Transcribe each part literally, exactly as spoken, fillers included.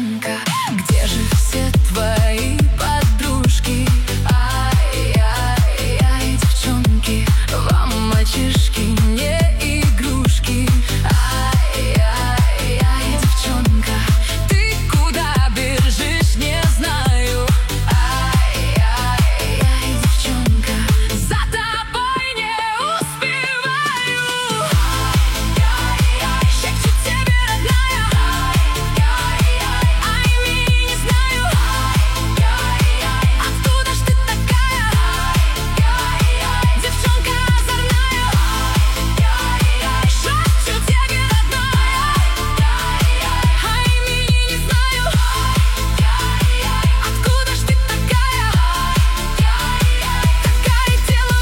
девчонка, где же все твои подружки? Ай-яй-яй, девчонки, вам мальчишки не игрушки. Ай-яй-яй, девчонка, ты куда бежишь, не знаю. Ай-яй-яй, девчонка, за тобой не успеваю. Ай-яй-яй, шепчу тебе, родная. Ай-яй-яй, а имени не знаю. Ай-яй-яй, откуда ж ты такая? Ай-яй-яй, девчонка озорная. Ай-яй-яй, шепчу тебе, родная. Ай-яй-яй, а имени не знаю. Ай-яй-яй, откуда ж ты такая? Ай-яй-яй, такая дело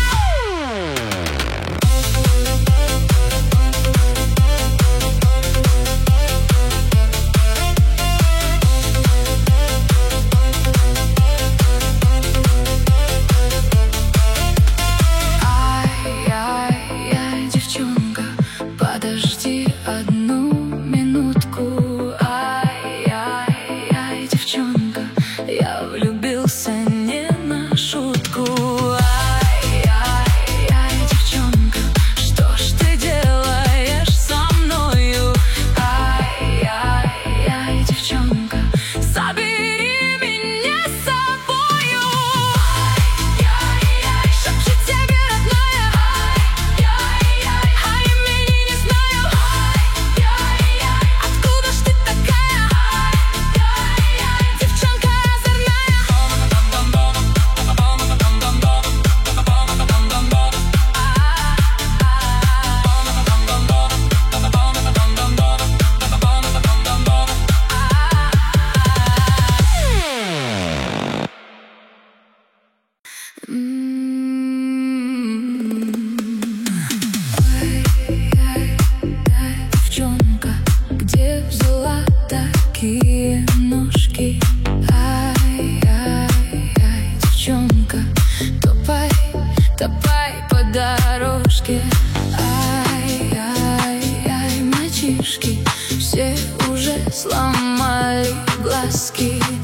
Ай-яй-яй, девчонка, подожди одну минутку. Ай-яй-яй, девчонка, я влюбился не на шутку. Ай-яй-яй, девчонка, что ж ты делаешь со мною? Ай-яй-яй, девчонка, забери меня с собою. Ай-яй-яй, шепчу тебе, родная. Ай-яй-яй, а имени не знаю. Ай-яй-яй, откуда ж ты такая? Ай-яй-яй, девчонка озорная. Ай-яй-яй, девчонка, где взяла такие ножки? Ай-яй-яй, девчонка, топай, топай по дорожке. Ай-яй-яй, мальчишки все уже сломали глазки.